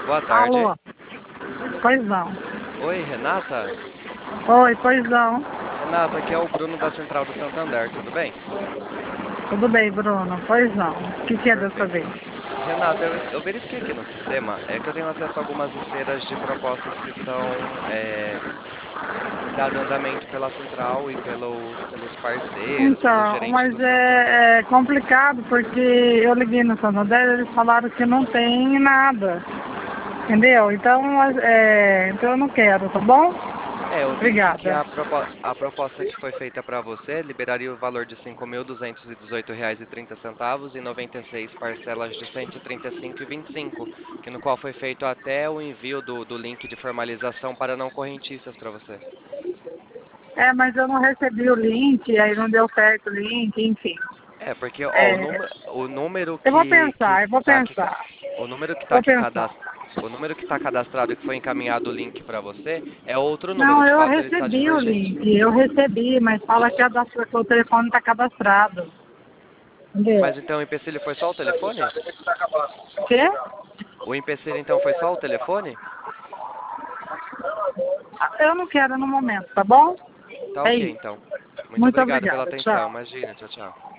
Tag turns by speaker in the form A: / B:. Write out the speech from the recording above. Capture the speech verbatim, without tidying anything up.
A: Boa tarde.
B: Alô? Pois não.
A: Oi, Renata?
B: Oi, pois não.
A: Renata, aqui é o Bruno da Central do Santander, tudo bem?
B: Tudo bem, Bruno? Pois não. O que, que é dessa
A: Perfeito.
B: vez?
A: Renata, eu, eu verifiquei aqui no sistema, é que eu tenho acesso a algumas esteiras de propostas que são é, dado andamento pela Central e pelo, pelos parceiros, pelos
B: Então,
A: gerentes
B: mas
A: do Santander.
B: é, é complicado porque eu liguei no Santander e eles falaram que não tem nada. Entendeu? Então, é, então eu não quero, tá bom?
A: É, eu vi aqui que
B: Obrigada.
A: a, propo- a proposta que foi feita para você liberaria o valor de cinco mil duzentos e dezoito reais e trinta centavos e noventa e seis parcelas de cento e trinta e cinco e vinte e cinco, que no qual foi feito até o envio do, do link de formalização para não correntistas para você.
B: É, mas eu não recebi o link, aí não deu certo o link, enfim.
A: É, porque ó, o
B: É,
A: número, o número
B: eu vou
A: que que
B: pensar, eu vou
A: tá aqui, ca-
B: pensar.
A: o número que tá
B: Vou
A: aqui
B: pensar.
A: cadastro, o número que está cadastrado e que foi encaminhado o link para você é outro número,
B: Não,
A: de
B: eu
A: fato ele está
B: recebi o
A: divergente.
B: link, eu recebi, mas fala que, a da- que o telefone está cadastrado. Entendeu?
A: Mas então o empecilho foi só o telefone?
B: Quê?
A: O empecilho então foi só o telefone?
B: Eu não quero no momento, tá bom?
A: Tá
B: É
A: ok,
B: isso.
A: então. Muito
B: Muito
A: obrigado pela
B: obrigada.
A: atenção.
B: Tchau.
A: Imagina, tchau, tchau.